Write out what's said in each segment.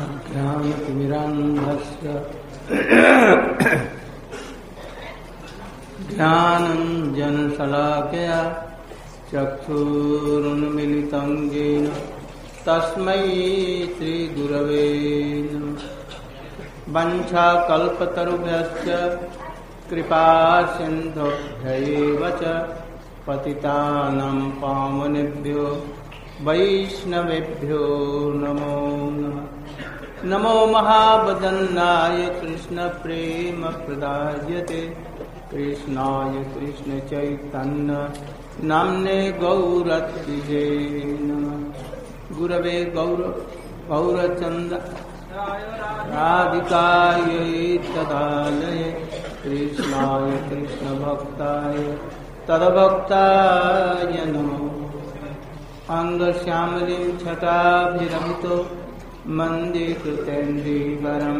ज्ञानतिमिरान्धस्य ज्ञानञ्जनशलाकया चक्षुरुन्मीलितं येन तस्मै श्रीगुरवे नमः। वंशाकल्पतरुभ्यश्च कृपासिन्धुभ्यैव च पतितानां पावनेभ्यो वैष्णवेभ्यो नमो नमः। नमो महावदन्नाय कृष्णप्रेमप्रदायते कृष्णाय कृष्णचैतन्य नाम्ने गौरत्रिजे नमः। गुरवे गौरचन्द्र राधिकायै तदालये कृष्णाय कृष्णभक्ताय तद्भक्ताय नमो। अंगश्यामलीं छटाभिरमितो मन्दे कृतेन्द्रीवरं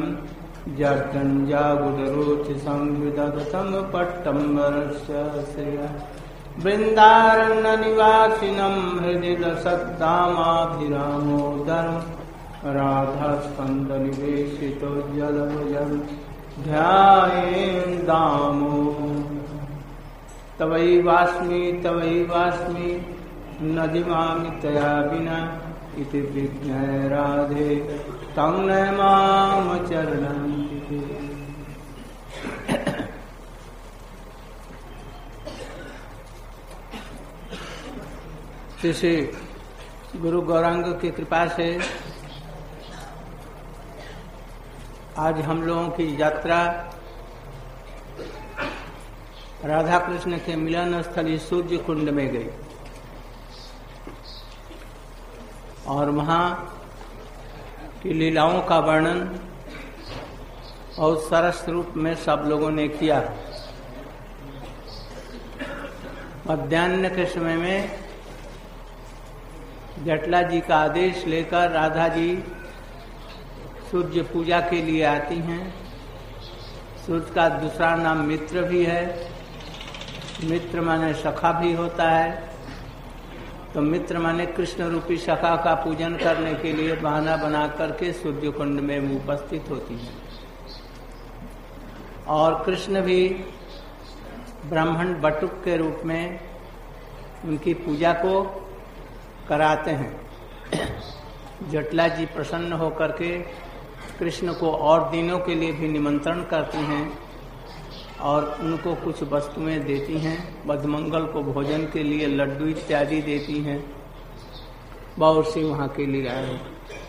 जर्जञ्जागुडरुचिसंविदधतं पट्टम्बरस्य श्रियः। वृन्दारण्यनिवासिनं हृदि लसद्दामाभिरामोदरं राधास्कन्दनिवेशितो जलभजं ध्यायेन् दामोदरम्। तवैवास्मि न जिमामि तया विना इति विज्ञाय राधे तं नमाम चरणन्ति। श्री गुरु गौरांग की कृपा से आज हम लोगों की यात्रा राधा कृष्ण के मिलन स्थली सूर्य कुंड में गई और वहां की लीलाओं का वर्णन और सरस रूप में सब लोगों ने किया। मध्याह्न के समय में जटला जी का आदेश लेकर राधा जी सूर्य पूजा के लिए आती हैं। सूर्य का दूसरा नाम मित्र भी है। मित्र माने सखा भी होता है, तो मित्र माने कृष्ण रूपी सखा का पूजन करने के लिए बहाना बना करके सूर्य कुंड में उपस्थित होती है। और कृष्ण भी ब्राह्मण बटुक के रूप में उनकी पूजा को कराते हैं। जटला जी प्रसन्न होकर के कृष्ण को और दिनों के लिए भी निमंत्रण करती हैं और उनको कुछ वस्तुएं देती हैं। बदमंगल को भोजन के लिए लड्डू इत्यादि देती हैं। बहुत से वहां के लिए आए।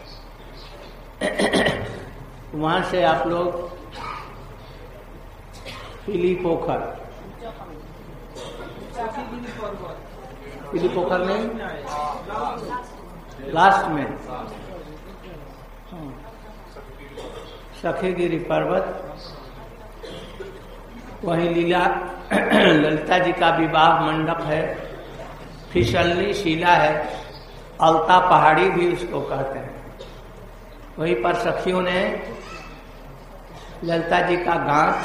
वहां से आप लोग पीली पोखर नहीं, लास्ट में सखेगिरी पर्वत, वहीं ललिता जी का विवाह मंडप है। फिसलनी शिला है, अलता पहाड़ी भी उसको कहते हैं। वहीं पर सखियों ने ललिता जी का गांठ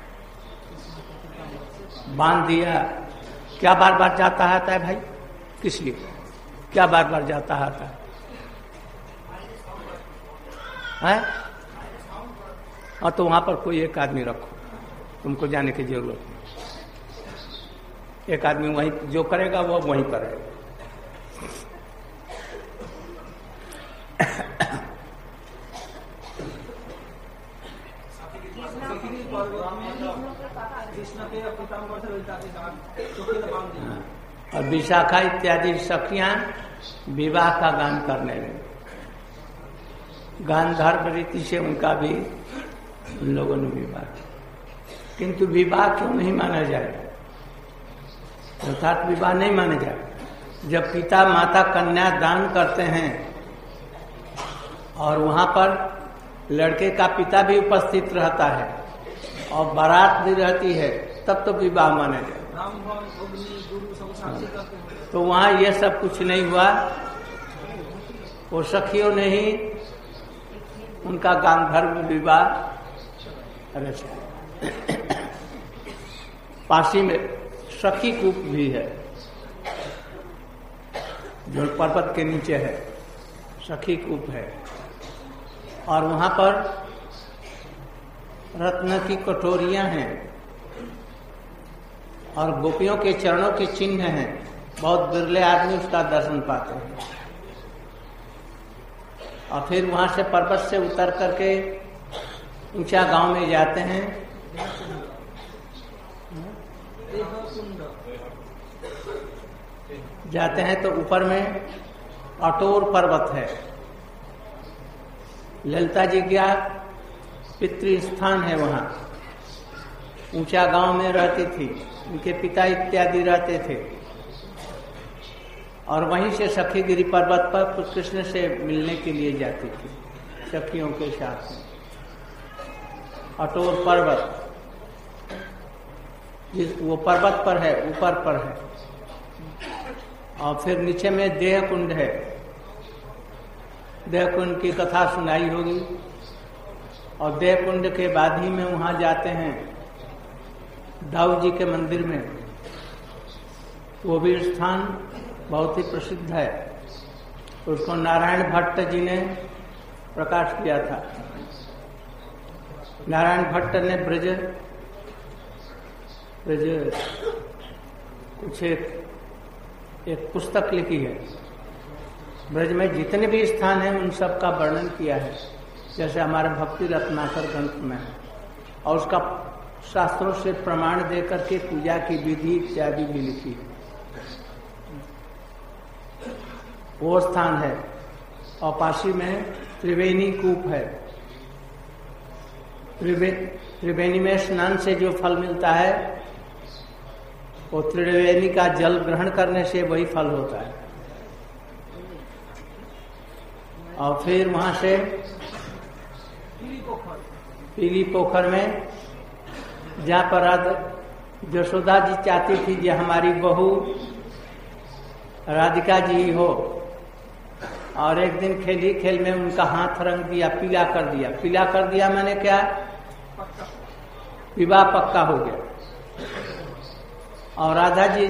बांध दिया। क्या बार बार जाता आता है भाई? किस लिए क्या बार बार जाता आता है? और तो वहां पर कोई एक आदमी रखो, तुमको जाने की जरूरत नहीं। एक आदमी वहीं जो करेगा वो वहीं करेगा। और विशाखा इत्यादि सखियां विवाह का गान करने लगे। गांधार्व रीति से उनका भी उन लोगों ने विवाह किया। किंतु विवाह क्यों नहीं माना जाएगा? अर्थात विवाह नहीं माना जाएगा। जब पिता माता कन्या दान करते हैं और वहां पर लड़के का पिता भी उपस्थित रहता है और बारात भी रहती है, तब तो विवाह माना जाएगा। तो वहां यह सब कुछ नहीं हुआ। वो सखियों ने ही उनका गांधर्व विवाह रचा। पासी में सखी कूप भी है जो पर्वत के नीचे है, सखी कूप है। और वहां पर रत्न की कटोरियां हैं और गोपियों के चरणों के चिन्ह हैं। बहुत बिरले आदमी उसका दर्शन पाते हैं। और फिर वहां से पर्वत से उतर करके ऊंचा गांव में जाते हैं। तो ऊपर में अटोर पर्वत है। ललिता जी का पितृ स्थान है। वहां ऊंचा गांव में रहती थी, उनके पिता इत्यादि रहते थे। और वहीं से सखीगिरी पर्वत पर कृष्ण से मिलने के लिए जाती थी सखियों के साथ में। अटोर पर्वत वो पर्वत पर है, ऊपर पर है। और फिर नीचे में देह कुंड है। देह कुंड की कथा सुनाई होगी। और देह कुंड के बाद ही में वहां जाते हैं दाऊ जी के मंदिर में। वो भी स्थान बहुत ही प्रसिद्ध है। उसको नारायण भट्ट जी ने प्रकाश किया था। नारायण भट्ट ने ब्रज कुछ एक पुस्तक लिखी है। ब्रज में जितने भी स्थान हैं उन सब का वर्णन किया है, जैसे हमारे भक्ति रत्नाकर ग्रंथ में है। और उसका शास्त्रों से प्रमाण देकर के पूजा की विधि इत्यादि भी लिखी है। वो स्थान है। और पासी में त्रिवेणी कूप है। त्रिवेणी में स्नान से जो फल मिलता है वो त्रिवेणी का जल ग्रहण करने से वही फल होता है। और फिर वहां से पीली पोखर में, जहां पर यशोदा जी चाहती थी कि हमारी बहू राधिका जी हो। और एक दिन खेली खेल में उनका हाथ रंग दिया, पीला कर दिया। पीला कर दिया मैंने क्या, विवाह पक्का हो गया। और राधा जी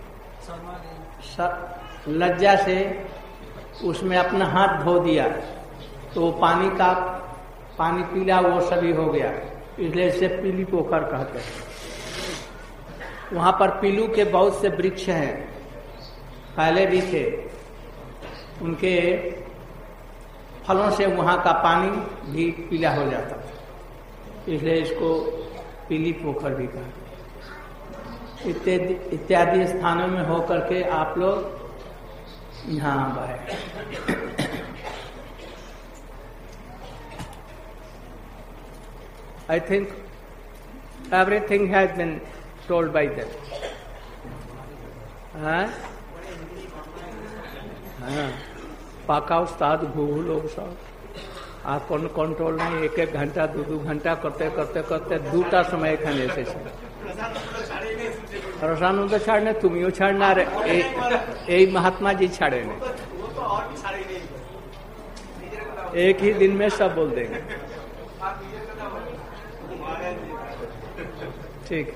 लज्जा से उसमें अपना हाथ धो दिया, तो पानी पीला वो सभी हो गया। इसलिए इसे पीली पोखर कहते हैं। वहां पर पीलू के बहुत से वृक्ष हैं, पहले भी थे। उनके फलों से वहां का पानी भी पीला हो जाता था, इसलिए इसको पीली पोखर भी कहा। इत्यादि स्थानों में होकर के आप लोग यहाँ आए। I think everything has been told by them. हाँ, पाका उस्ताद घूघू लोग सब आप कंट्रोल नहीं। एक एक घंटा दो घंटा करते करते करते दूटा समय एखाने से रसानंद छाड़ने तुमियो छाड़ना रे यही महात्मा जी छाड़े ने। एक ही दिन में सब बोल देंगे। ठीक।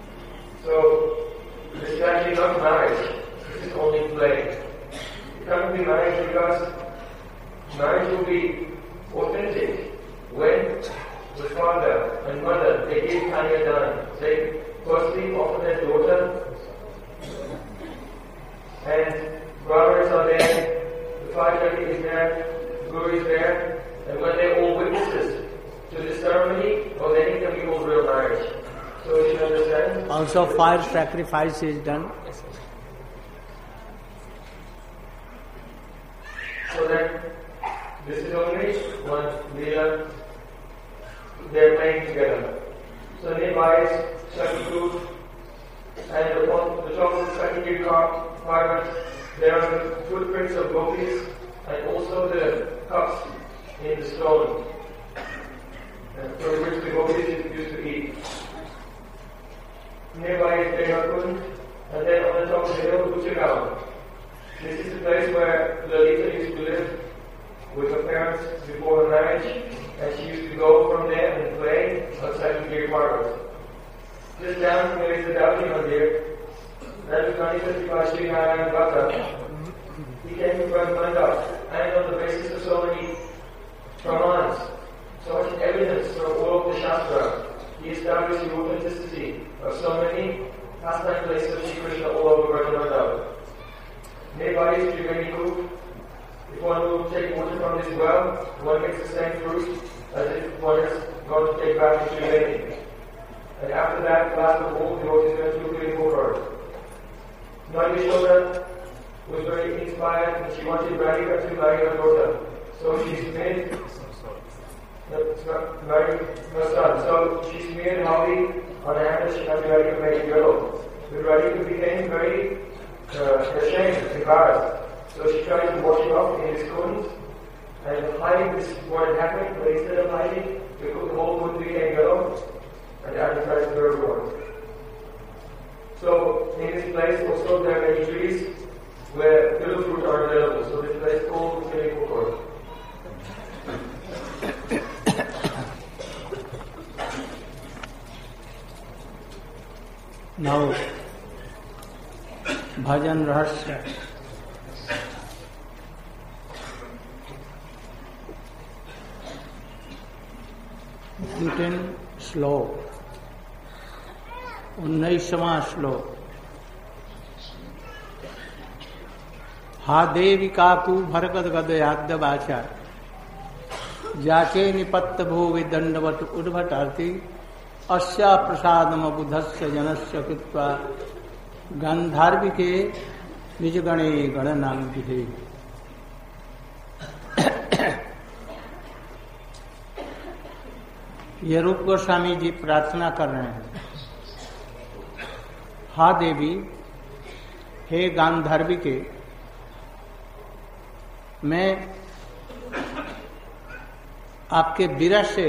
This is actually not marriage, this is only play. You come be marriage because marriage will be authentic when the father and mother, they give Kanyadan. They firstly offer their daughter, and brothers are there, the father is there, Guru is there, and when they're all witnesses to the ceremony, or then it can be called real marriage. So you understand? Also fire sacrifice is done. So that this is only one Leela, they're playing together. So nearby is Shakti-Guru, and upon the top of the Shakti-Guru Parvat, there are the footprints of gopis and also the cups in the stone, from which the gopis used to eat. Nearby is Devakund, and then on the top of the hill, Uchagaon. This is the place where Lalita used to live with her parents before her marriage, and she used to go from there and play outside the Giri Parvat. Just down there is the Dowdy Mandir. That was Ganesha Shri Narayan Bhatta. He came from Mandap, and on the basis of so many pramans, so much evidence from all of the Shastra, he established the authenticity of so many pastime places of Shri Krishna all over Vrajamandal. Nearby is Triveni Koop. If one will take water from this well, one gets the same fruit as if one is going to take back to Triveni. And after that, last of all, the Lord is going to look at forward. Nageshwara was very inspired and she wanted Radhika to marry her daughter. So she smeared So she smeared Havi on her hand and she had Radhika make it yellow. But Radhika became very ashamed, embarrassed. So she tried to wash it off in his coons and hide this what had happened, but instead of hiding, the whole coon became yellow and advertised to everyone. So in this place also there are many trees where little fruit are available. So this place is called Kukur. Now, Bhajan Rahasya. श्लोक 19वां श्लोक। हा देवी काकु भरगद गद याद बाचा जाचे निपत्त भो विदंडवत उद्भटार्ति अस्या प्रसादम बुधस्य जनस्य कृत्वा गांधार्विके निजगणे गणनांगिहे। ये रूप गोस्वामी जी प्रार्थना कर रहे हैं, हा देवी, हे गांधार्विके, मैं आपके विरह से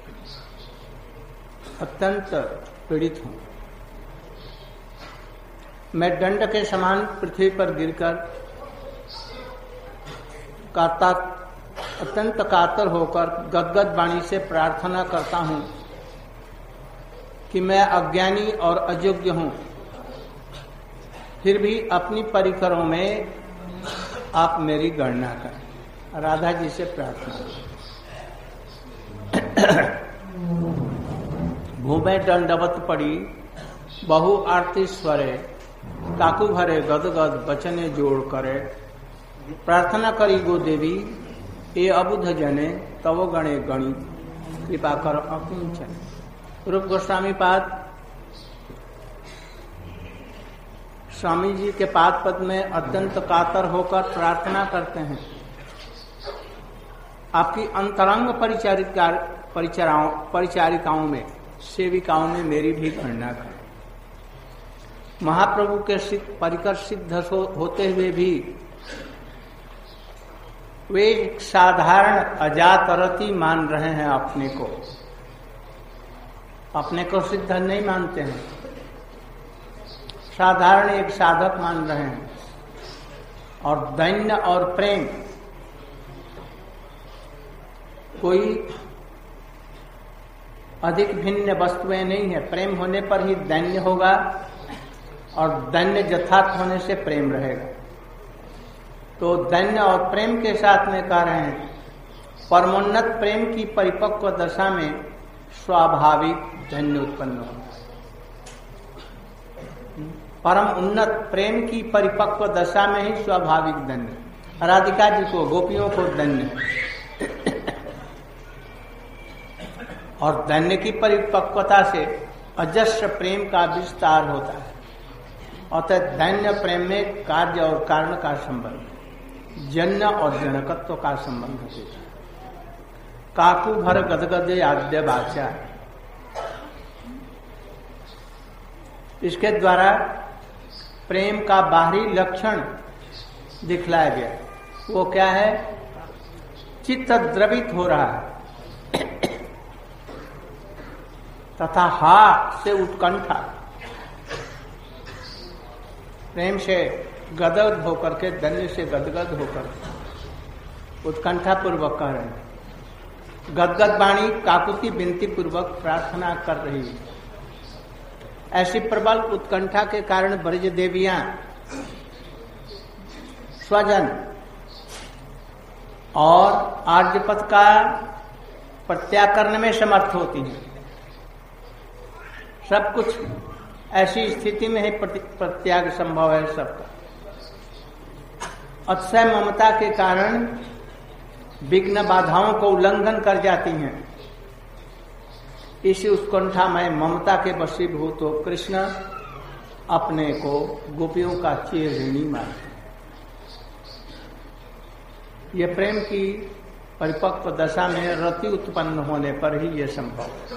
अत्यंत पीड़ित हूं। मैं दंड के समान पृथ्वी पर गिरकर अत्यंत कातर होकर गदगद वाणी से प्रार्थना करता हूं कि मैं अज्ञानी और अयोग्य हूं, फिर भी अपनी परिकरों में आप मेरी गणना करें। राधा जी से प्रार्थना। भूमे दंडवत पड़ी बहु आरती स्वरे काकू भरे गदगद बचने जोड़ करे। प्रार्थना करी गो देवी ये अबुध जने तव गणे गणी कृपा कर अकिंचन। रूप गोस्वामी पाद स्वामी जी के पाद पद में अत्यंत कातर होकर प्रार्थना करते हैं, आपकी अंतरंग परिचारिकाओं में, सेविकाओं में मेरी भी गणना करें। महाप्रभु के परिकर सिद्ध होते हुए भी वे एक साधारण अजातरती मान रहे हैं, अपने को सिद्ध नहीं मानते हैं, साधारण एक साधक मान रहे हैं। और दैन्य और प्रेम कोई अधिक भिन्न वस्तुएं नहीं है। प्रेम होने पर ही दैन्य होगा और दैन्य यथार्थ होने से प्रेम रहेगा। तो तो दैन्य और प्रेम के साथ में कह रहे हैं परमोन्नत प्रेम की परिपक्व दशा में स्वाभाविक दैन्य उत्पन्न होता है। परम उन्नत प्रेम की परिपक्व दशा में ही स्वाभाविक दैन्य। राधिका जी को, गोपियों को दैन्य और दैन्य की परिपक्वता से अजस्र प्रेम का विस्तार होता है। अतः दैन्य प्रेम में कार्य और कारण का संबंध, जन्य और जनकत्व का संबंध होता है। काकु भर गदगद आद्य वाचा, इसके द्वारा प्रेम का बाहरी लक्षण दिखलाया गया। वो क्या है? चित्त द्रवित हो रहा है तथा हा से उत्कंठा, प्रेम से गदगद होकर के, धन्य से गदगद होकर उत्कंठा पूर्वक कह रहे हैं। गदगद वाणी काकुति विनती पूर्वक प्रार्थना कर रही है। ऐसी प्रबल उत्कंठा के कारण ब्रज देवियां स्वजन और आर्यपद का प्रत्याग करने में समर्थ होती हैं। सब कुछ ऐसी स्थिति में ही प्रत्याग संभव है सबका। अतिशय ममता के कारण विघ्न बाधाओं को उल्लंघन कर जाती हैं। इसी उत्कंठामय ममता के वशीभूत हो कृष्ण अपने को गोपियों का चिर ऋणी मानते। यह प्रेम की परिपक्व दशा में रति उत्पन्न होने पर ही यह संभव है।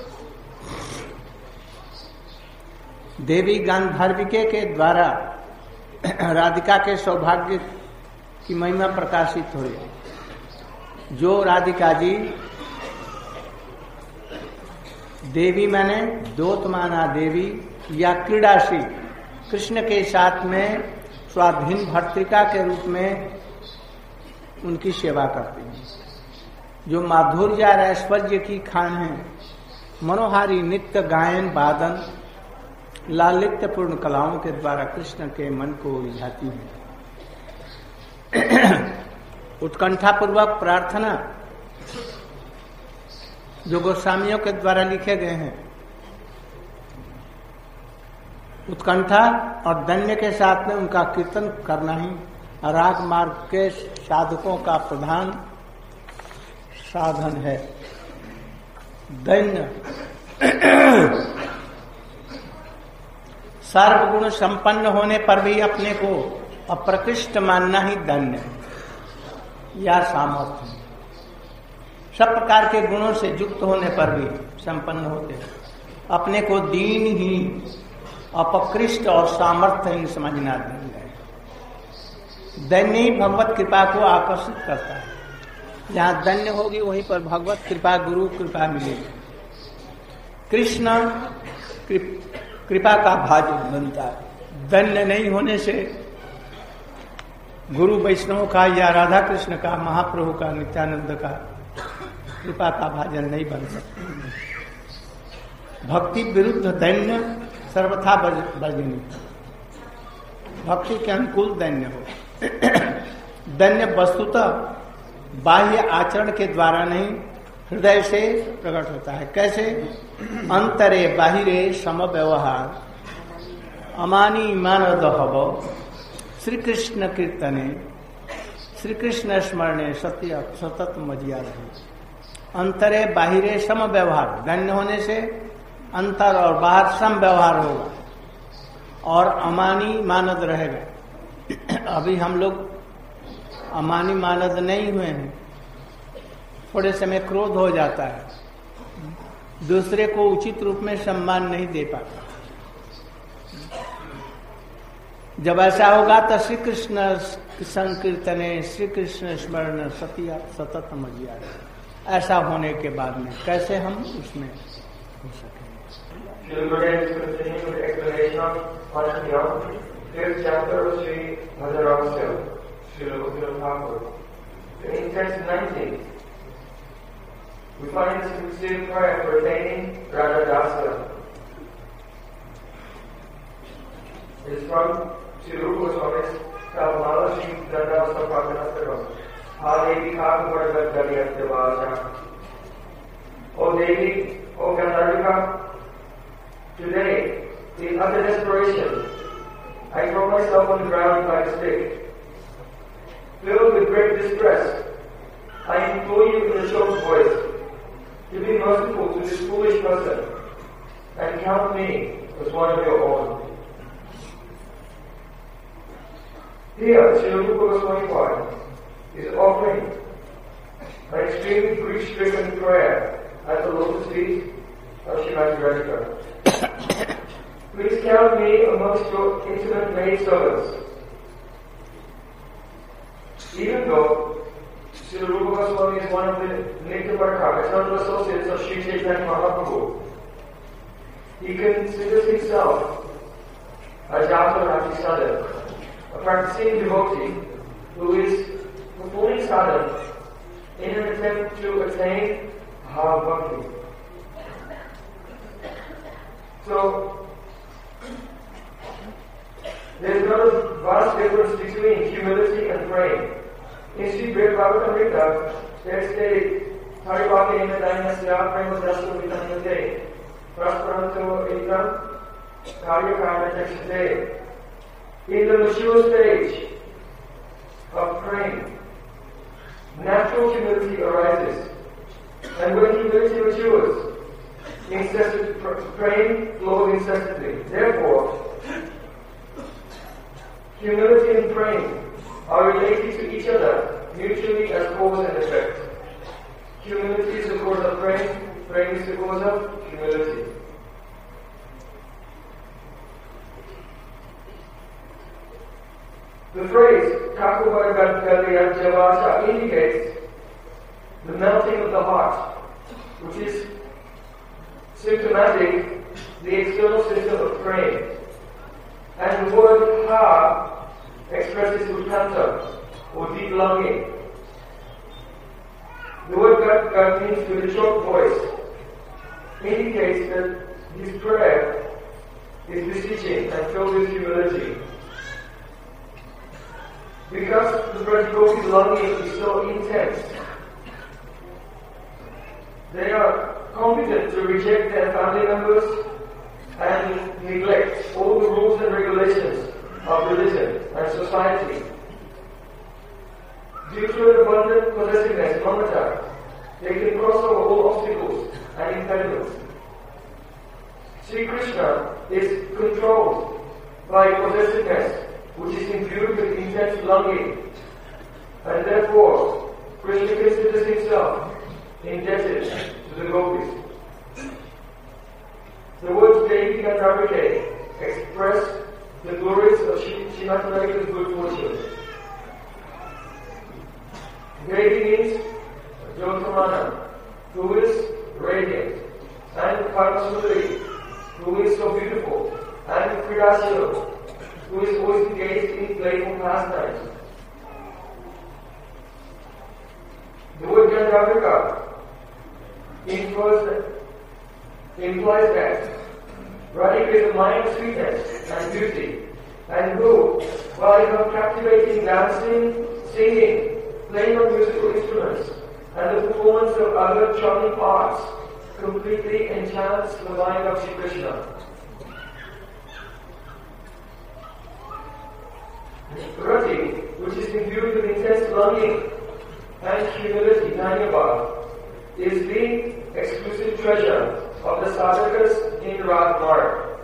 देवी गांधार्विके के द्वारा राधिका के सौभाग्य की महिमा प्रकाशित हुई। जो राधिका जी देवी माने दोतमाना देवी या क्रीडाशी कृष्ण के साथ में स्वाधीन भर्तृका के रूप में उनकी सेवा करती हैं। जो माधुर्य और ऐश्वर्य की खान है, मनोहारी नित्य गायन वादन लालित्य पूर्ण कलाओं के द्वारा कृष्ण के मन को रिझाती है। उत्कंठा पूर्वक प्रार्थना जो गोस्वामियों के द्वारा लिखे गए हैं, उत्कंठा और धन्य के साथ में उनका कीर्तन करना ही राग मार्ग के साधकों का प्रधान साधन है। दैन्य सर्वगुण संपन्न होने पर भी अपने को अप्रकृष्ट मानना ही धन्य या सामर्थ्य। सब प्रकार के गुणों से युक्त होने पर भी संपन्न होते हैं, अपने को दीनहीन, अपकृष्ट और सामर्थ्यहीन समझना धन्य है। दैन्य ही भगवत कृपा को आकर्षित करता है। जहाँ धन्य होगी वहीं पर भगवत कृपा, गुरु कृपा मिलेगी। कृष्ण कृपा का भाजन बनता है। धन्य नहीं होने से गुरु वैष्णव का या राधा कृष्ण का, महाप्रभु का, नित्यानंद का कृपा का भाजन नहीं बन सकता। भक्ति विरुद्ध दैन्य सर्वथा वर्जनीय। भक्ति के अनुकूल दैन्य हो। दैन्य वस्तुतः बाह्य आचरण के द्वारा नहीं, हृदय से प्रकट होता है। कैसे? अंतरे बाहिरे सम व्यवहार, अमानी मानद हव, श्री कृष्ण कीर्तने, श्री कृष्ण स्मरणे सत्य सतत मजिया रहे। अंतरे बाहिरे सम व्यवहार, धन्य होने से अंतर और बाहर सम व्यवहार होगा और अमानी मानद रहेगा। अभी हम लोग अमानी मानद नहीं हुए हैं। थोड़े समय क्रोध हो जाता है, दूसरे को उचित रूप में सम्मान नहीं दे पाता। जब ऐसा होगा तो श्री कृष्ण संकीर्तने, श्री कृष्ण स्मरण सत्य सतत मजिया। ऐसा होने के बाद में कैसे हम उसमें हो सकेंगे? We find this sincere prayer pertaining Radha Dasya. It is from Sri Rupa Goswami's Kalmala Shri O Devi, O Gandharvika, today, in utter desperation, I throw myself on the ground by mistake. Filled with great distress, I implore you in a short voice to be merciful to this foolish person and count me as one of your own. Here, Srila Rupa Goswami Pad is offering an extremely grief-stricken prayer at the lotus feet of Srimati Radhika. Please count me amongst your intimate maidservants. Even though Srila Rupa Goswami is one of the Nitya eternal associates of Sri Chaitanya Mahaprabhu, he considers himself a Jata Rati Sadhak, a practicing devotee who is performing sadhana in an attempt to attain Bhava Bhakti. So, there is not a vast difference between humility and praying. In Sri Bhagavatamrita, there is a Harivakena Dainasya Premadasu Vitanyate Prasparanto Ekam Karyakarna Chakshate. In the mature stage of praying, natural humility arises. And when humility matures, praying flows incessantly. Therefore, humility and praying are related to each other mutually as cause and effect. Humility is the cause of praying, praying is the cause of humility. The phrase Kakubhagavya Javasha indicates the melting of the heart, which is symptomatic, the external system of praying. And the word Ha expresses utkanta, or deep longing. The word Gat means with a short voice, indicates that his prayer is beseeching and filled with humility. Because the Brajgopi's longing is so intense, they are competent to reject their family members and neglect all the rules and regulations of religion and society. Due to an abundant possessiveness, mamata, they can cross over all obstacles and impediments. Sri Krishna is controlled by possessiveness, which is imbued with intense longing, and therefore Krishna considers himself indebted to the gopis. The words Devi Gandharvika express the glories of Srimati Radhika's good fortune. Devi means Jyotamana, who is radiant, and Karmasundari, who is so beautiful, and Kridashila, who is always engaged in playful pastimes. The word Gandharvika implies that Radhika is a mind of sweetness and beauty, and who, by her captivating dancing, singing, playing on musical instruments, and the performance of other charming arts, completely enchants the mind of Sri Krishna. Rati, which is imbued with intense longing and humility, Dhanyavad, is the exclusive treasure of the sadhakas in Rag Marg.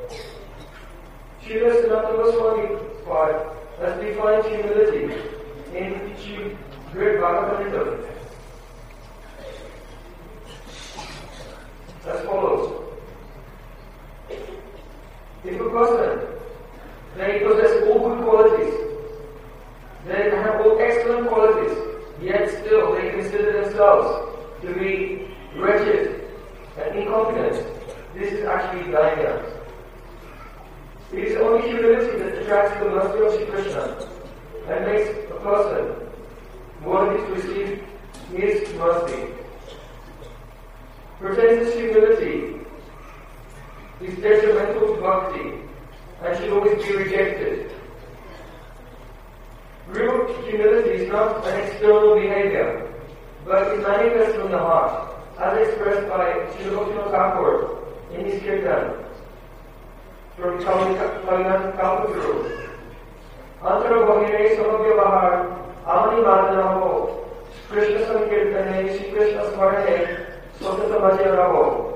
Srila Sanatana Goswami Pad has defined humility in Sri Bhagavatamrita as follows. If a person, they possess all good qualities, they have all excellent qualities, yet still they consider themselves to be wretched and incompetent, this is actually danya. It is only humility that attracts the mercy of Sri Krishna and makes a person worthy to receive his mercy. Pretentious humility is detrimental to bhakti and should always be rejected. Real humility is not an external behavior, but it manifests from the heart, as expressed by Srila Bhaktivinoda Thakur in his kirtan from Kalyan Kalpaturu. Antara Bhagine Samagya Bahar Amani Madana Ho Krishna Sankirtane Shri Krishna Smarane Sotata Majya Raho.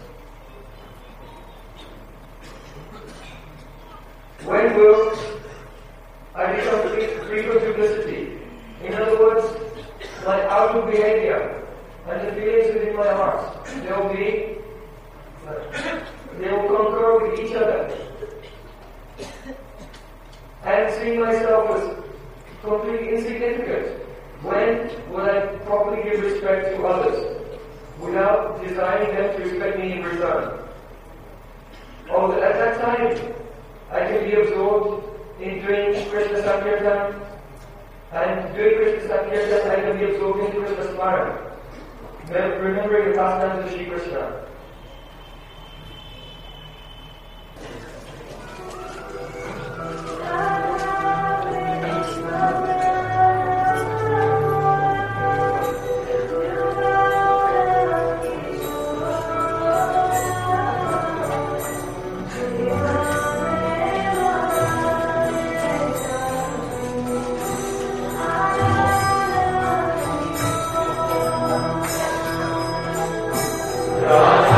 When will I become free from duplicity? In other words, my outward behavior and the feelings within my heart, they will concur with each other. And seeing myself as completely insignificant, when will I properly give respect to others without desiring them to respect me in return? Or at that time, I can be absorbed in doing Krishna Sankirtan, and doing Krishna Sankirtan, I can be absorbed in Krishna Smaran, remembering the pastimes of Shri Krishna. God.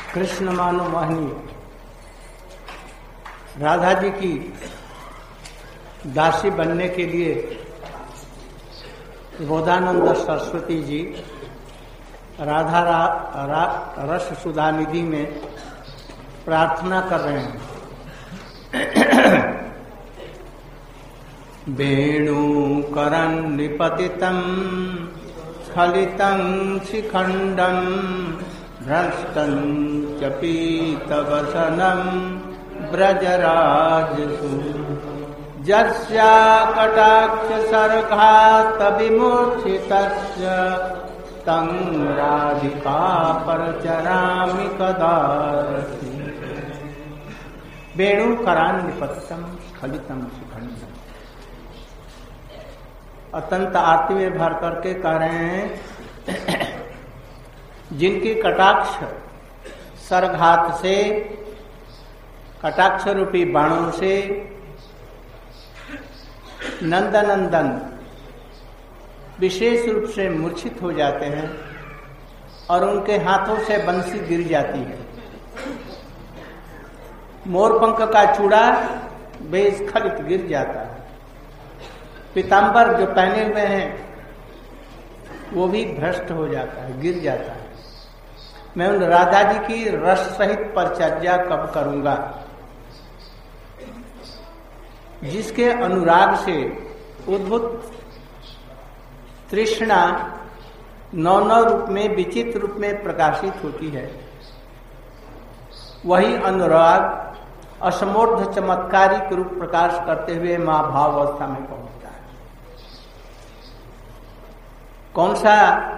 Krishna मानो मोहिनी राधा जी की दासी बनने के लिए बोधानंद सरस्वती जी राधा रस सुधा निधि में प्रार्थना कर रहे हैं। वेणुकरन् निपतितं स्खलितं शिखण्डं भ्रष्टं च पीतवसनं व्रजराजसु यस्या कटाक्ष सर्गात् विमूर्छितस्य तं राधिका परचरामि कदारति। वेणुकरान् निपतितं स्खलितं शिखण्डं। अत्यंत आरती में भर करके कह रहे हैं, जिनकी कटाक्ष सरघात से, कटाक्ष रूपी बाणों से नंदनंदन विशेष रूप से मूर्छित हो जाते हैं और उनके हाथों से बंसी गिर जाती है। मोरपंख का चूड़ा बेस्खलित गिर जाता है। पीताम्बर जो पहने हुए हैं वो भी भ्रष्ट हो जाता है, गिर जाता है। मैं उन राधा जी की रस सहित परिचर्या कब करूंगा? जिसके अनुराग से उद्भुत तृष्णा नौ रूप में, विचित्र रूप में प्रकाशित होती है, वही अनुराग असमोर्ध चमत्कारिक रूप प्रकाश करते हुए महाभाव अवस्था में पहुंचता है। कौन सा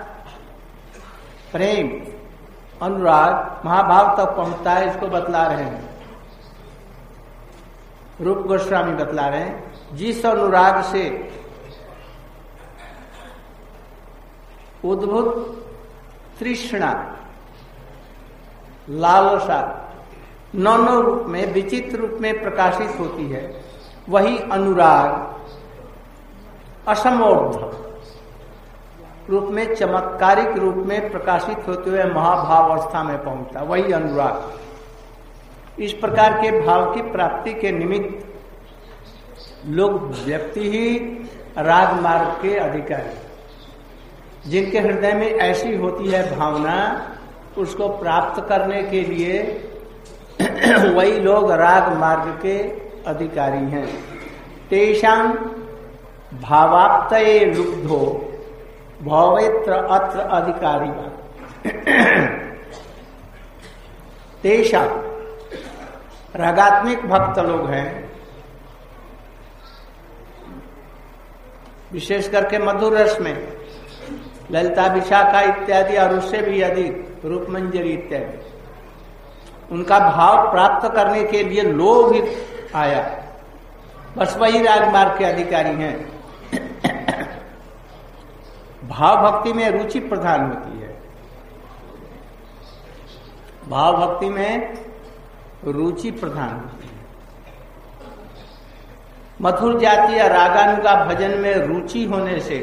प्रेम अनुराग महाभाव तक पहुंचता है, इसको बतला रहे हैं, रूप गोस्वामी बतला रहे हैं। जिस अनुराग से उद्भुत तृष्णा लालसा नौ रूप में, विचित्र रूप में प्रकाशित होती है, वही अनुराग असमोर्ध रूप में, चमत्कारिक रूप में प्रकाशित होते हुए महाभाव अवस्था में पहुंचता, वही अनुराग। इस प्रकार के भाव की प्राप्ति के निमित्त लोग व्यक्ति ही राग मार्ग के अधिकारी, जिनके हृदय में ऐसी होती है भावना, उसको प्राप्त करने के लिए वही लोग राग मार्ग के अधिकारी हैं। तेषां भावाप्तये लुब्धो भवेत्र अत्र अधिकारी। तेषां रागात्मिक भक्त लोग हैं, विशेष करके मधुर रस में ललिता विशाखा इत्यादि और उससे भी अधिक रूपमंजरी इत्यादि, उनका भाव प्राप्त करने के लिए लोभ ही आया, बस वही राग मार्ग के अधिकारी हैं। भाव भक्ति में रुचि प्रधान होती है, भाव भक्ति में रुचि प्रधान होती है। मधुर जाति या रागानुगा भजन में रुचि होने से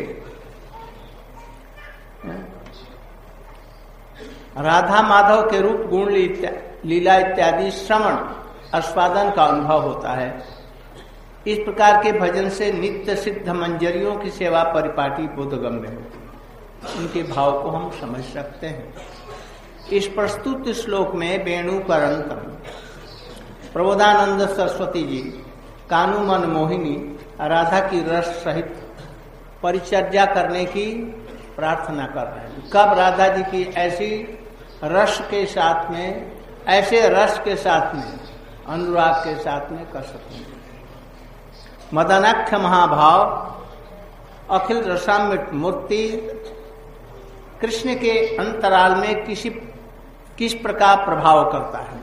राधा माधव के रूप गुण लीला इत्यादि श्रवण आस्वादन का अनुभव होता है। इस प्रकार के भजन से नित्य सिद्ध मंजरियों की सेवा परिपाटी बोधगम्य होती है। उनके भाव को हम समझ सकते हैं। इस प्रस्तुत श्लोक में वेणुकरण प्रबोधानंद सरस्वती जी कानू मन मोहिनी राधा की रस सहित परिचर्या करने की प्रार्थना कर रहे हैं। कब राधा जी की ऐसी रस के साथ में, ऐसे रस के साथ में, अनुराग के साथ में कर सकेंगे। मदनाख्य महाभाव अखिल रसामृत मूर्ति कृष्ण के अंतराल में किस प्रकार प्रभाव करता है।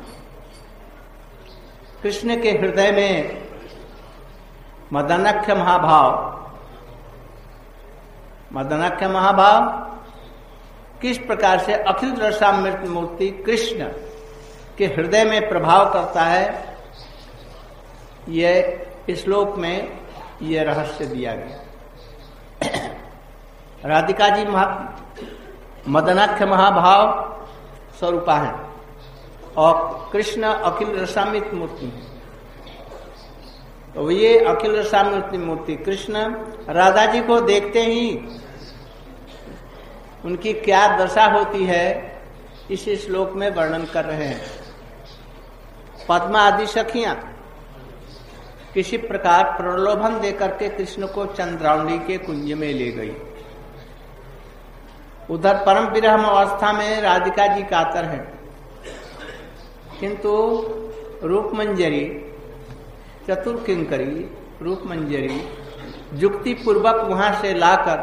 कृष्ण के हृदय में मदनाख्य महाभाव किस प्रकार से अखिल रसामृत मूर्ति कृष्ण के हृदय में प्रभाव करता है, यह इस श्लोक में यह रहस्य दिया गया। राधिका जी मदनाख्य महाभाव स्वरूपा है और कृष्ण अखिल रसामृत मूर्ति है। तो ये अखिल रसामृत मूर्ति कृष्ण राधा जी को देखते ही उनकी क्या दशा होती है इस श्लोक में वर्णन कर रहे हैं। पद्मा आदि सखियां किसी प्रकार प्रलोभन देकर के कृष्ण को चंद्रावली के कुंज में ले गई। उधर परम विरह अवस्था में राधिका जी कातर है, किंतु रूप मंजरी चतुर किंकरी रूप मंजरी युक्ति पूर्वक वहां से लाकर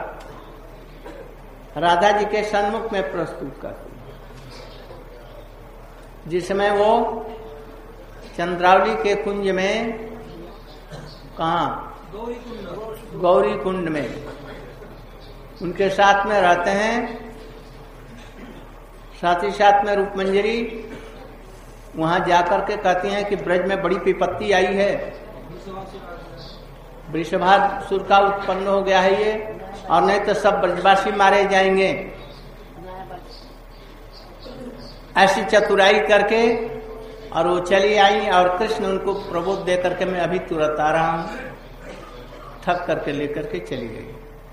राधा जी के सन्मुख में प्रस्तुत करती, जिसमें वो चंद्रावली के कुंज में, कहा गौरी कुंड में उनके साथ में रहते हैं। साथ ही साथ में रूप मंजरी वहां जाकर के कहती हैं कि ब्रज में बड़ी विपत्ति आई है, वृषभासुर का उत्पन्न हो गया है ये, और नहीं तो सब ब्रजवासी मारे जाएंगे। ऐसी चतुराई करके और वो चली आई और कृष्ण उनको प्रबोध दे करके मैं अभी तुरंत आ रहा हूं, थक करके लेकर के चली गई।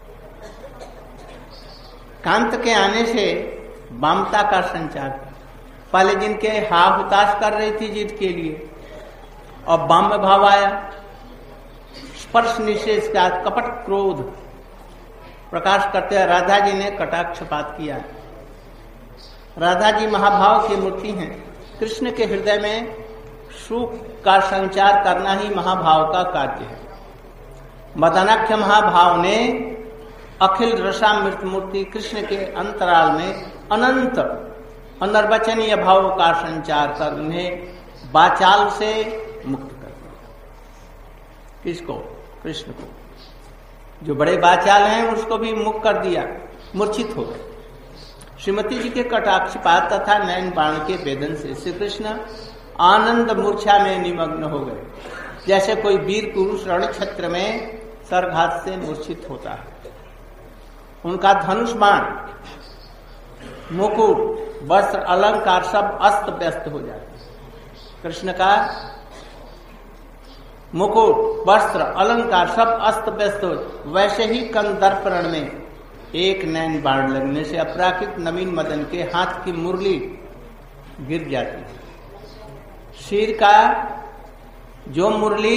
कांत के आने से वामता का संचार, पहले जिनके हा हुताश कर रही थी जीत के लिए, और वाम भाव आया, स्पर्श निषेध का कपट क्रोध प्रकाश करते हुए राधा जी ने कटाक्षपात किया। राधा जी महाभाव की मूर्ति हैं। कृष्ण के हृदय में सुख का संचार करना ही महाभाव का कार्य है। मदनाख्य महाभाव ने अखिल रसामृत मूर्ति कृष्ण के अंतराल में अनंत अनर्वचनीय भावों का संचार कर उन्हें वाचाल से मुक्त कर दिया। किसको? कृष्ण को। जो बड़े वाचाल हैं उसको भी मुक्त कर दिया, मूर्छित हो गए। श्रीमती जी के कटाक्षपात तथा नयन बाण के वेदन से श्री कृष्ण आनंद मूर्छा में निमग्न हो गए, जैसे कोई वीर पुरुष रण क्षेत्र में सरघात से मूर्छित होता है। उनका धनुष बाण, मुकुट, वस्त्र, अलंकार सब अस्त व्यस्त हो जाते हैं। कृष्ण का मुकुट, वस्त्र, अलंकार सब अस्त व्यस्त हो। वैसे ही कंदर्पण में एक नैन बाण लगने से अपराकृत नवीन मदन के हाथ की मुरली गिर जाती है। सिर का जो मुरली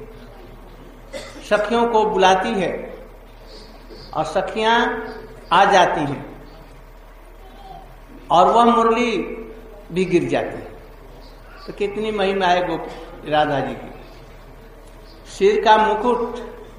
सखियों को बुलाती है और सखियां आ जाती हैं और वह मुरली भी गिर जाती है, तो कितनी महिमा है गोपी राधा जी की। सिर का मुकुट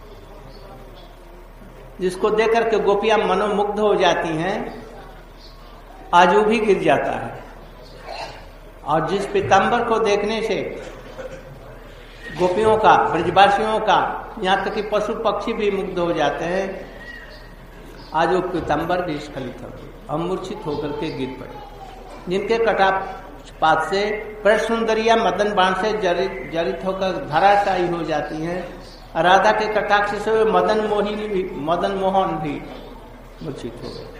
जिसको देकर के गोपियां मनोमुग्ध हो जाती हैं, आज वो भी गिर जाता है। और जिस पीताम्बर को देखने से गोपियों का, ब्रजवासियों का, यहाँ तक कि पशु पक्षी भी मुग्ध हो जाते हैं, आज वो पीताम्बर भी स्खलित हो गए और मूर्छित होकर के गिर पड़े। जिनके कटाक्षपात से प्रसुंदरिया मदन बाण से जरित होकर धराशायी हो जाती हैं, राधा के कटाक्ष से मदन मोहन भी मूर्छित हो गए।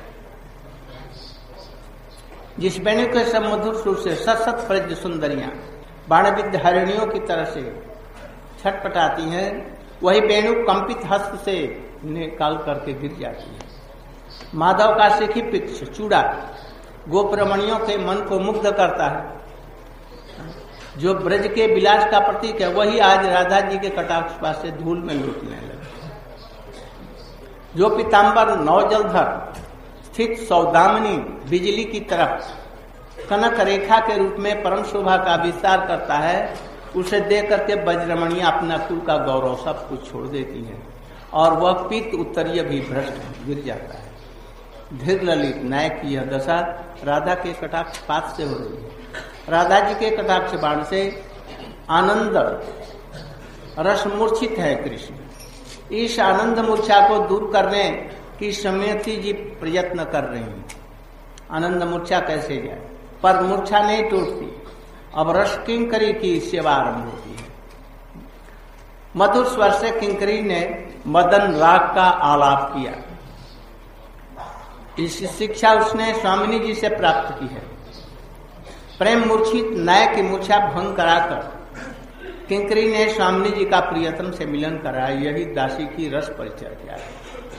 जिस वेणु के सब मधुर सुर से सत प्रज सुंदरियां बाणविद्ध हरिणियों की तरह से छटपटाती हैं, वही वेणु कंपित हस्त से निकाल करके गिर जाती है। माधव का शिखी पिक्ष चूड़ा गोपरमणियों के मन को मुग्ध करता है। जो ब्रज के विलास का प्रतीक है, वही आज राधा जी के कटाक्षपात से धूल में लूटने लगे। जो पीताम्बर नवजलधर स्थित सौदामिनी बिजली की तरफ कनक रेखा के रूप में परम शोभा का विस्तार करता है, उसे देख करके बज्रमणियां अपना कुल का गौरव सब कुछ छोड़ देती हैं और वह पीत उत्तरीय भी भ्रष्ट गिर जाता है। धीर ललित नायक की यह दशा राधा के कटाक्षपात से हो रही है। राधा जी के कटाक्ष बाण से आनंद रस मूर्छित है कृष्ण। इस आनंद मूर्छा को दूर करने की श्रीमती जी प्रयत्न कर रही हैं। आनंद मूर्छा कैसे जाए, पर मूर्छा नहीं टूटती। अब रस किंकरी की सेवा आरंभ होती है। मधुर स्वर से किंकरी ने मदन राग का आलाप किया। इस शिक्षा उसने स्वामिनी जी से प्राप्त की है। प्रेम मूर्छित नय की मूर्छा भंग कराकर किंकरी ने स्वामी जी का प्रियतम से मिलन कराया। यही दासी की रस परिचर्या है।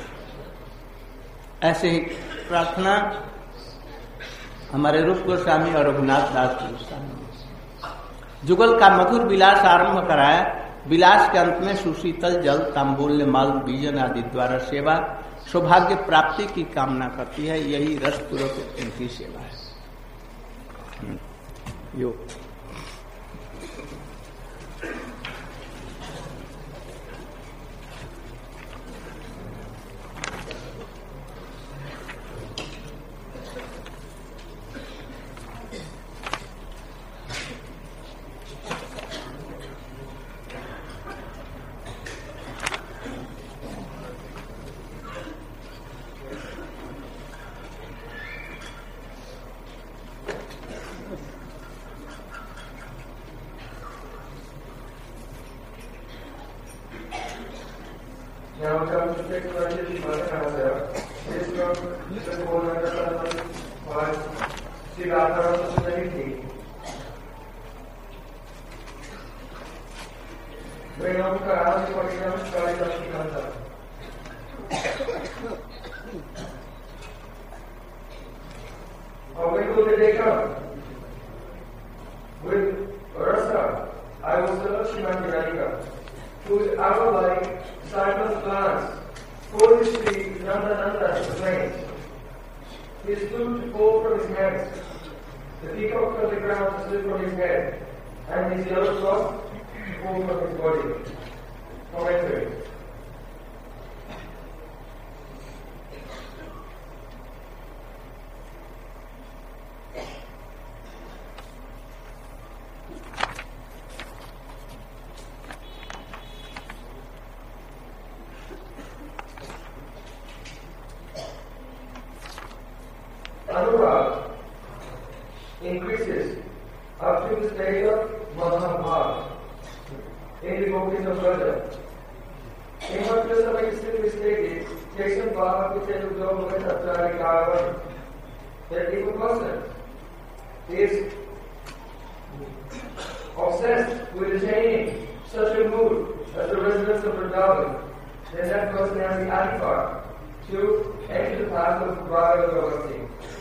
ऐसे ही प्रार्थना हमारे रूप गोस्वामी और रघुनाथ दास गोस्वामी। जुगल का मधुर विलास आरंभ कराया। विलास के अंत में सुशीतल जल, तांबूल्य, माल, बीजन आदि द्वारा सेवा सौभाग्य प्राप्ति की कामना करती है। यही रसपूर्वक इनकी सेवा है। योग Now come to take the Maharaj. This from the Govinda was Sri Radha Society. When on Karaj for example, Karaj Shikanta. How when do they come? With Rasa, I was the Lakshmana Radhika, whose owl-like cypress plants foolishly Nanda explained. He stood to fall from his hands, the peacock from the ground to slip from his head, and his yellow frost to fall from his body. Commentary. Anurag increases up to the stage of Mahabharata in the devotees of Raja. In what Krishna simply stated, Krishna Bhava Pitelu Sattari Karavan, that if a person is obsessed with attaining such a mood as the residents of Vrindavan, then that person has the adhikar to enter the path of Bhagavad Bhakti.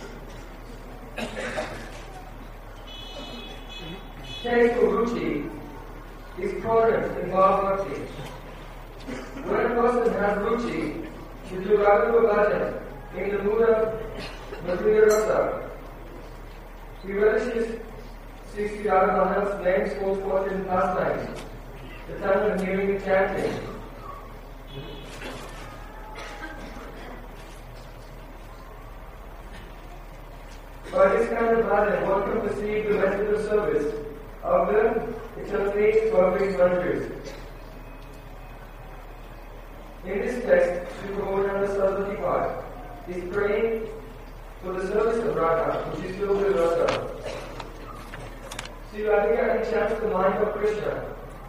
Taste for ruchi is prominent in Bhagavad Bhakti. When a person has ruchi, to do Bhagavad Bhajan in the mood of Madhurya Rasa, he relishes 60 Radha names, sports, fortune, and pastimes, the time of hearing and chanting. By this kind of bhajan, one can perceive the method of service of the eternally perfect wonders. In this text, Sri Prabhupada Saraswati Path is praying for the service of Radha, which is filled with rasa. Sri Radhika enchants the mind of Krishna.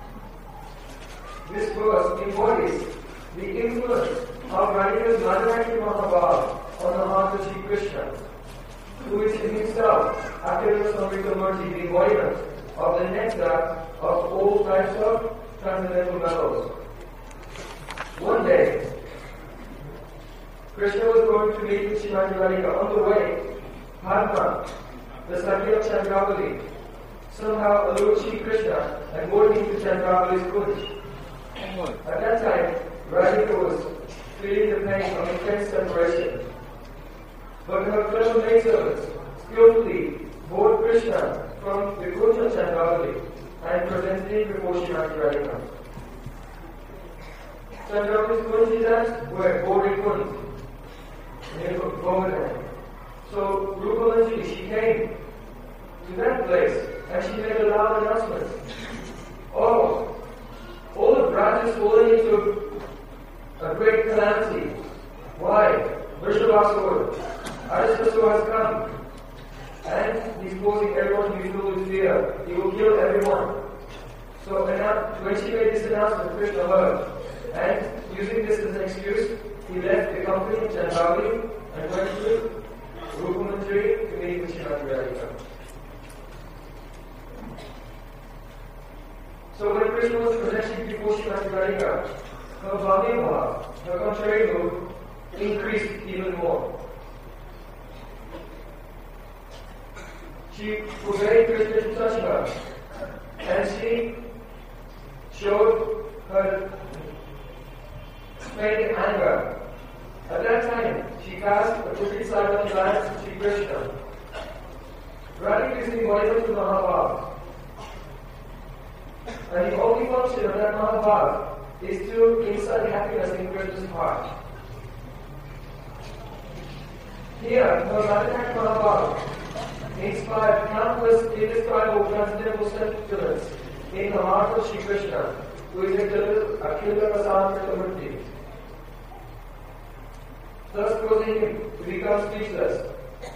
This verse embodies the influence of Radhika's Madhavaki Mahabhav on the heart of Sri Krishna, who is in himself, after the Samrita mercy, the embodiment of the nectar of all types of transcendental metals. One day, Krishna was going to meet with Srimati Radhika. On the way, Padma, the Sakya of Chandravali, somehow allured Sri Krishna and bore him to Chandravali's kunj. At that time, Radhika was feeling the pain of intense separation. But her fellow maidservants skillfully bore Krishna from the kunj of Chandravali and presented him before Srimati Radhika. Chandravali's kunj is at where Gauri Kunj, near Govardhan. So Rupa Manjari, she came to that place and she made a loud announcement. Oh, all the branches falling into a great calamity. Why? Vrishabhasura, Aristasura has come and he's causing everyone to be filled with fear. He will kill everyone. So when she made this announcement, Krishna heard, and using this as an excuse, he left the company of Chandravali and went to Rupa Manjari to meet with Srimati Radhika. Krishna was presented before Srimati Radhika, her bhakti bhava, her contrary mood, increased even more. She forbade Krishna to touch her, and she showed her faint anger. At that time, she cast a crooked silent glance to Sri Krishna. Radhika is the embodiment of Mahabharata. And the only function of that Mahabharata is to incite happiness in Krishna's heart. Here, the Radhika Mahabharata inspired countless indescribable transcendental sentiments in the heart of Sri Krishna, who is Akhila Prasad Pratamurti. Thus causing him to become speechless.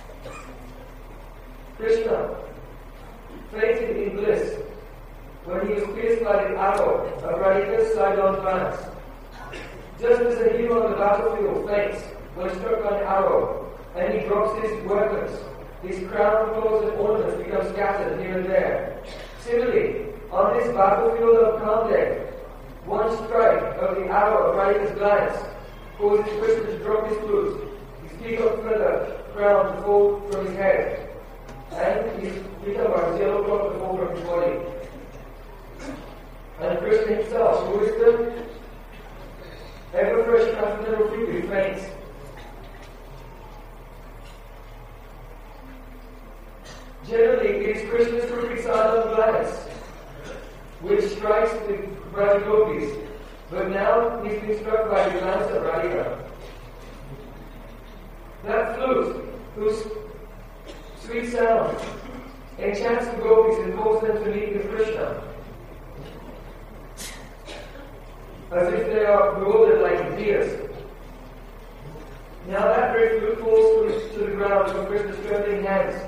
Krishna fainted in bliss when he was pierced by the arrow of Radhika's sidelong glance. Just as a hero on the battlefield faints when struck by an arrow, and he drops his weapons, his crown, clothes, and ornaments become scattered here and there. Similarly, on this battlefield of Kamdev, one strike of the arrow of Radhika's glance causes Krishna to drop his flute, his peacock feather crown to fall from his head, and his pitambar, his yellow cloth, to fall from his body. And Krishna himself, who is the ever-fresh transcendental figure, faints. Generally, it is Krishna's crooked silent glance which strikes the Braj Gopis, but now he's been struck by the glance of Radhika. That flute, whose sweet sound enchants the Gopis and calls them to meet with Krishna, as if they are bewildered like deers. Now that very flute falls to the ground from Krishna's trembling hands.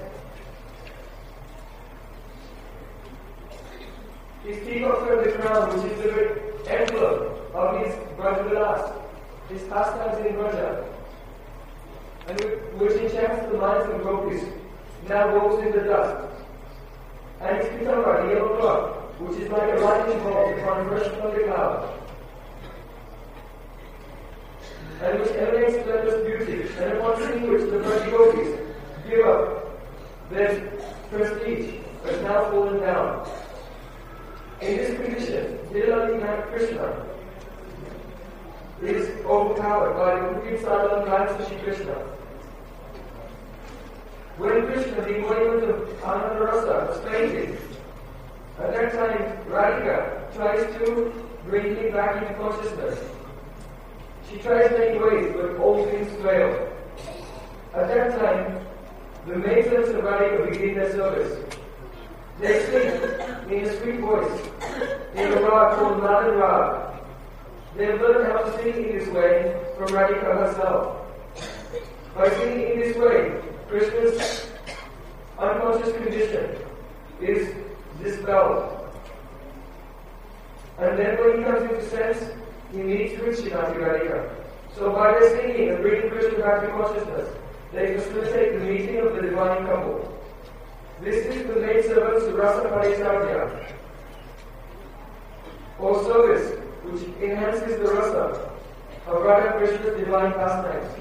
His peacock feather crown, which is the very emblem of his Brajavilas, his pastimes in Braja, and which enchants the minds of the Gopis, now rolls in the dust. And his pitambar, the yellow cloth, which is like a lightning bolt upon a fresh thunder cloud, and which emanates splendorous beauty, and upon seeing which the Braja Gopis give up their prestige, has now fallen down. In this condition, Leela Krishna is overpowered by the complete silent glance of Sri Krishna. When Krishna, the embodiment of Ananda Rasa, was fainting, at that time Radhika tries to bring him back into consciousness. She tries many ways, but all things fail. At that time, the maidens of Radhika begin their service. They sing in a sweet voice, in a rag called Madan Rag. They have learned how to sing in this way from Radhika herself. By singing in this way, Krishna's unconscious condition is dispelled. And then when he comes into sense, he meets with Srimati Radhika. So by their singing and bringing Krishna back to consciousness, they facilitate the meeting of the divine couple. This is the maidservant's Rasa Paricharya, or service, which enhances the rasa of Radha Krishna's divine pastimes.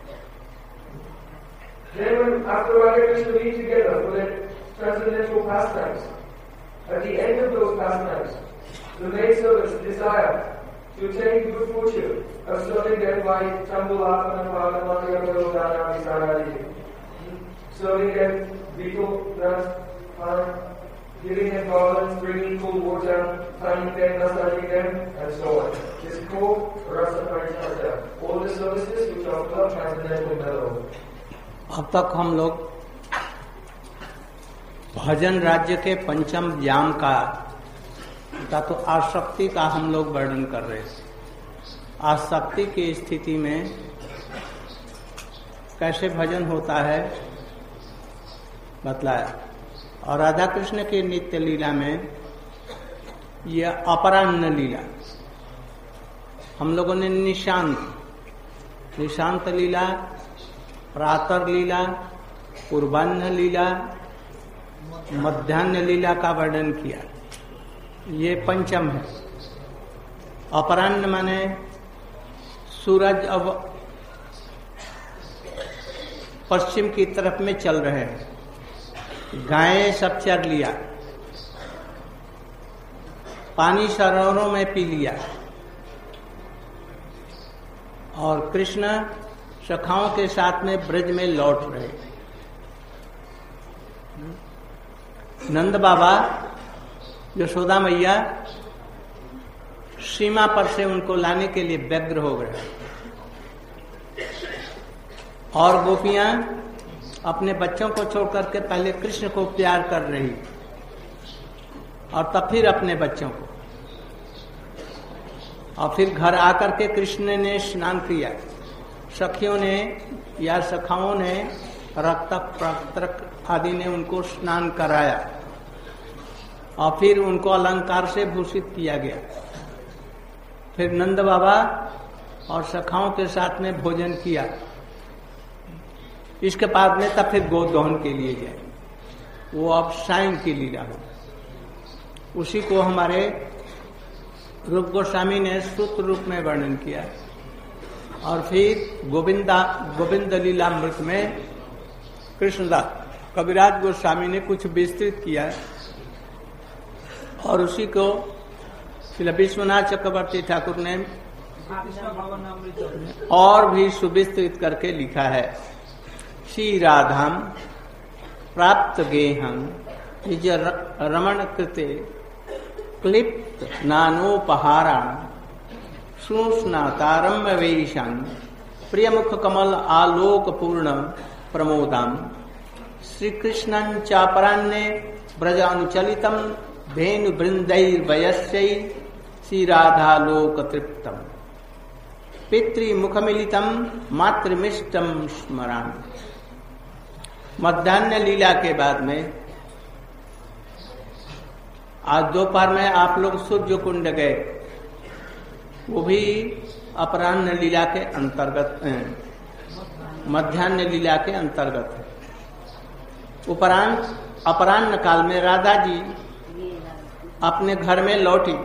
Then after Radha Krishna meet together for their transcendental pastimes, at the end of those pastimes, the maidservants desire to attain good fortune of serving them by Tambulapana, Pagamaya, Dana, Visaradi, serving them betel nuts, giving them garlands, bringing cool water, tying them, massaging them, and so on. This is called Rasa Paricharya. All the services which are called transcendental mellow. अब तक हम लोग भजन राज्य के पंचम ज्ञान का तो आसक्ति का हम लोग वर्णन कर रहे थे। आसक्ति की स्थिति में कैसे भजन होता है बतलाया। और राधा कृष्ण के नित्य लीला में यह अपराह्न लीला, हम लोगों ने निशांत लीला, प्रातः लीला, पूर्वाह्न लीला, मध्याह्न लीला का वर्णन किया। ये पंचम है। अपराह्न माने सूरज अब पश्चिम की तरफ में चल रहे हैं। गायें सब चर लिया, पानी सरोवरों में पी लिया और कृष्ण सखाओं के साथ में ब्रज में लौट रहे। नंद बाबा यशोदा मैया सीमा पर से उनको लाने के लिए व्यग्र हो गए और गोपियां अपने बच्चों को छोड़कर के पहले कृष्ण को प्यार कर रही और तब फिर अपने बच्चों को, और फिर घर आकर के कृष्ण ने स्नान किया। सखियों ने या सखाओं ने रक्तक प्रत्रक आदि ने उनको स्नान कराया और फिर उनको अलंकार से भूषित किया गया। फिर नंद बाबा और सखाओं के साथ में भोजन किया। इसके बाद में तब फिर गोदोहन के लिए गए। वो अब सायं की लीला हो, उसी को हमारे रूप गोस्वामी ने सूत्र रूप में वर्णन किया और फिर गोविंद लीलामृत में कृष्णदास कविराज गोस्वामी ने कुछ विस्तृत किया और उसी को श्री विश्वनाथ चक्रवर्ती ठाकुर ने और भी सुविस्तृत करके लिखा है। श्री राधाम प्राप्त गेहं निज रमण कृते क्लिप्त नानोपहारान् सुस्नातारम्य वेशान् प्रियमुख कमल आलोक पूर्ण प्रमोदाम श्री कृष्णं चापरान्ने ब्रज अनुचलितम धेनु वृंदैर्वयस्यै श्री राधा लोक तृप्तम पितृमुखमिलितम मातृमिष्टम स्मरान। मध्याह्न लीला के बाद में आज दोपहर में आप लोग सूर्य कुंड गए, वो भी अपराह्न लीला के अंतर्गत, मध्याह्न लीला के अंतर्गत है। उपरांत अपराह्न काल में राधा जी अपने घर में लौटी,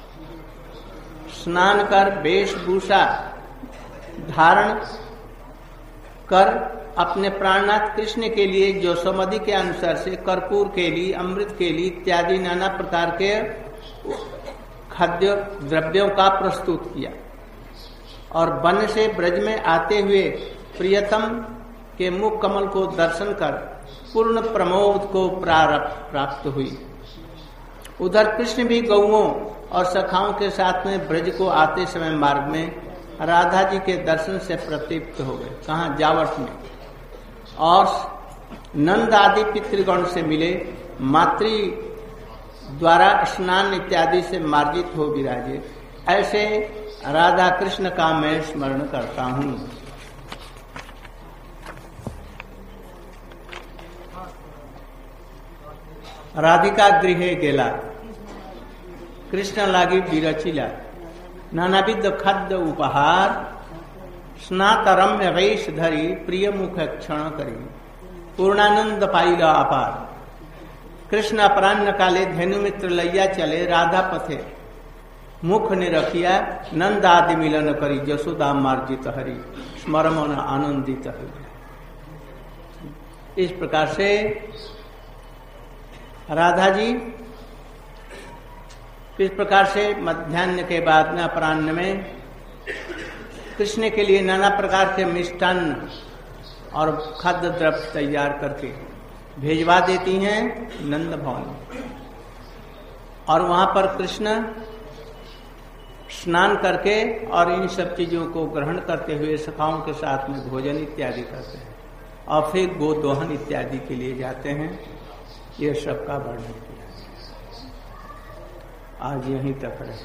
स्नान कर वेशभूषा धारण कर अपने प्राणनाथ कृष्ण के लिए जो समधि के अनुसार से कर्पूर के लिए, अमृत के लिए इत्यादि नाना प्रकार के खाद्य द्रव्यों का प्रस्तुत किया और वन से ब्रज में आते हुए प्रियतम के मुख कमल को दर्शन कर पूर्ण प्रमोद को प्राप्त हुई। उधर कृष्ण भी गौओं और सखाओं के साथ में ब्रज को आते समय मार्ग में राधा जी के दर्शन से प्रतृप्त हो गए। कहाँ? जावट में। और नंद आदि पितृगण से मिले, मातृ द्वारा स्नान इत्यादि से मार्जित हो विराजे। ऐसे राधा कृष्ण का मैं स्मरण करता हूँ। राधिका गृहे गेला, कृष्ण लागी विरचिला, नानाविध खाद्य उपहार, स्नातरम्य वेश धरी, प्रिय मुख क्षण करी, पूर्णानंद पाइला अपार। कृष्ण अपराह्न काले धेनु मित्र लैया चले, राधा पथे मुख ने रखिया, नंद आदि मिलन करी, जसोदा मार्जित हरि, स्मर मन आनंदित हरि। इस प्रकार से राधा जी किस प्रकार से मध्याह्न के बाद में अपराह्न में कृष्ण के लिए नाना प्रकार के मिष्टान्न और खाद्य द्रव्य तैयार करके भेजवा देती हैं नंद भवन, और वहां पर कृष्ण स्नान करके और इन सब चीजों को ग्रहण करते हुए सखाओं के साथ में भोजन इत्यादि करते हैं और फिर गोदोहन इत्यादि के लिए जाते हैं। ये सब का वर्णन किया। आज यहीं तक रहे।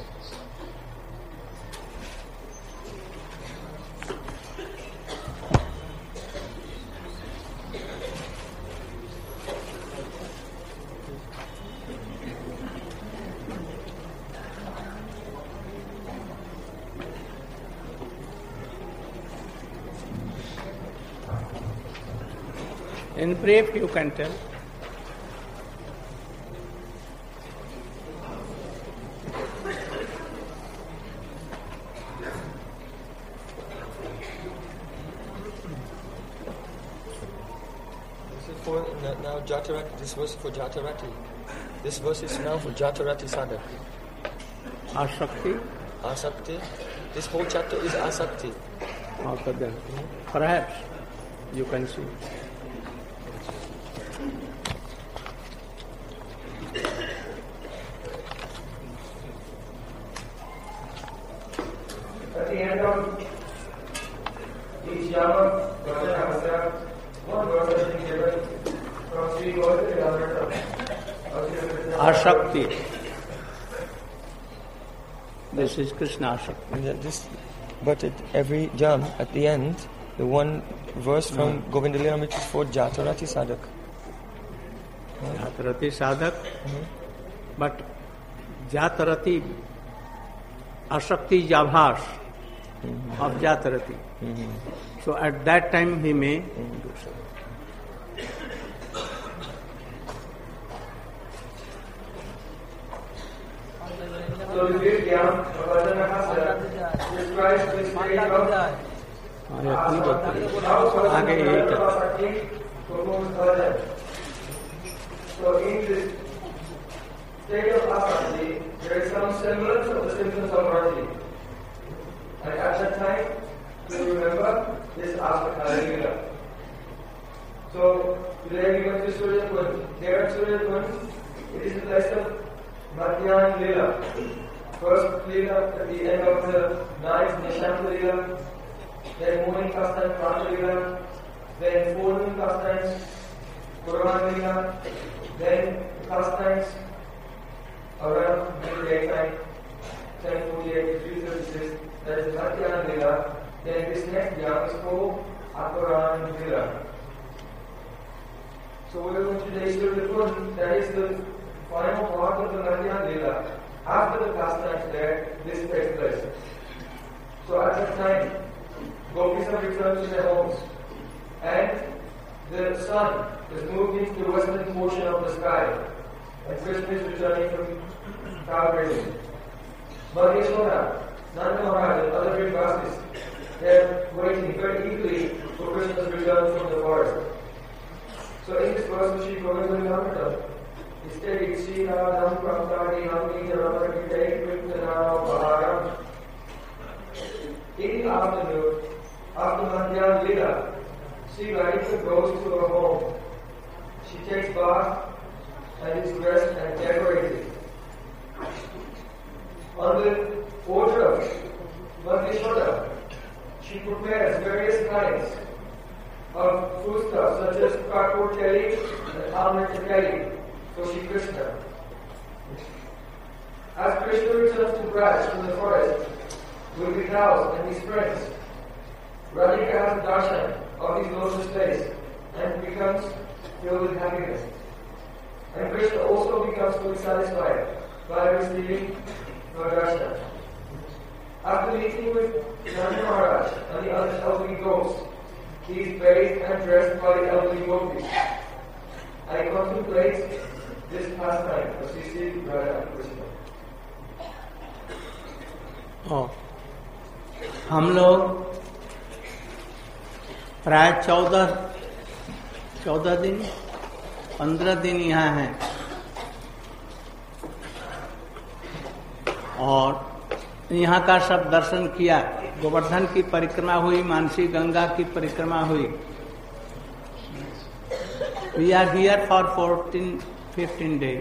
In brief, you can tell. for now Jatarati. This verse is for Jatarati. This verse is now for Jatarati sadhak. Asakti? Asakti. This whole chapter is Asakti. Okay, then. Perhaps you can see. At the end of each Yama, Vajra, one verse has been given from Sri Gautama. Asakti. This is Krishna Asakti. But at every jam, at the end, the one verse from Govinda Leela which is for Jatarati sadhak. Jatarati sadhak, but Jatarati Asakti Jabhas of Jatarati. So at that time he may do so. So the fifth yam, Vajra Hasa, describes the state of आगे यही So in this state of asakti, there is some semblance of the symptoms of mercy. And at that time, you remember this asakti lila. So today we went to Surya Kund. There at Surya Kund, it is the place of Madhyan Lila. First Lila at the end of the night, Nishanta Lila. Then morning pastime, Prana Lila. Then forenoon pastimes, Purana Lila. Then pastimes around midday time, 10:48 to 3:36. That is Madhyana Lila. Then this next yam is called Aparana Lila. So we are going to today Surya Kund. That is the final part of the Madhyana Lila. After the pastimes there, this takes place. So at that time, gopis have returned to their homes, and the sun is moved into the western portion of the sky, and Krishna is returning from cow grazing. But Yashoda, Nanda Maharaj, and other great gopis, they are waiting very eagerly for Krishna's return from the forest. So in this verse, Shri Govinda it states, Shri Radham Prantari Hamni Ramagite Kriptana Baharam. In the afternoon, after Madhyana Lila, Sri Radhika goes to her home. She takes bath and is dressed and decorated. On the order of Madhyashoda, she prepares various kinds of foodstuffs such as kakur chili and almond chili for Shri Krishna. As Krishna returns to Braj from the forest with the cows and his friends, Radhika has a darshan of his lotus face and becomes filled with happiness. And Krishna also becomes fully satisfied by receiving her darshan. After meeting with Nanda Maharaj and the other elderly ghosts, he is bathed and dressed by the elderly gopis. I contemplate this pastime of Sri Radha and Krishna. हम लोग प्राय 14 दिन 15 दिन यहाँ हैं और यहाँ का सब दर्शन किया। गोवर्धन की परिक्रमा हुई, मानसी गंगा की परिक्रमा हुई। We are here for 14-15 days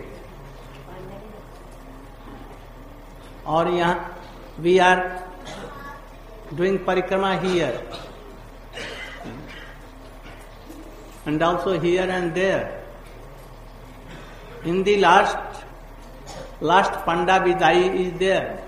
और यहाँ we are doing parikrama here and also here and there. In the last Panda Vidai is there.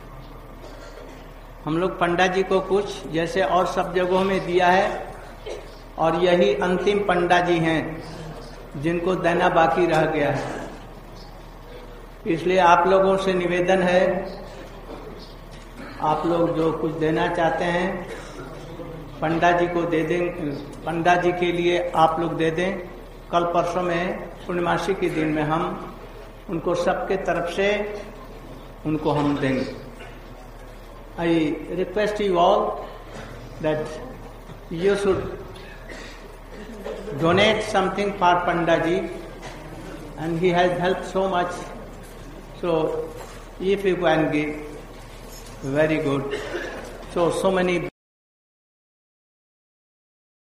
हम लोग पंडा जी को कुछ जैसे और सब जगहों में दिया है और यही अंतिम पंडा जी हैं जिनको देना बाकी रह गया है। इसलिए आप लोगों से निवेदन है, आप लोग जो कुछ देना चाहते हैं पंडा जी को दे दें, पंडा जी के लिए आप लोग दे दें। कल परसों में पूर्णिमासी के दिन में हम उनको सबके तरफ से उनको हम देंगे। I request you all that you should donate something for Pandaji, and he has helped so much. So if you can give, very good. So many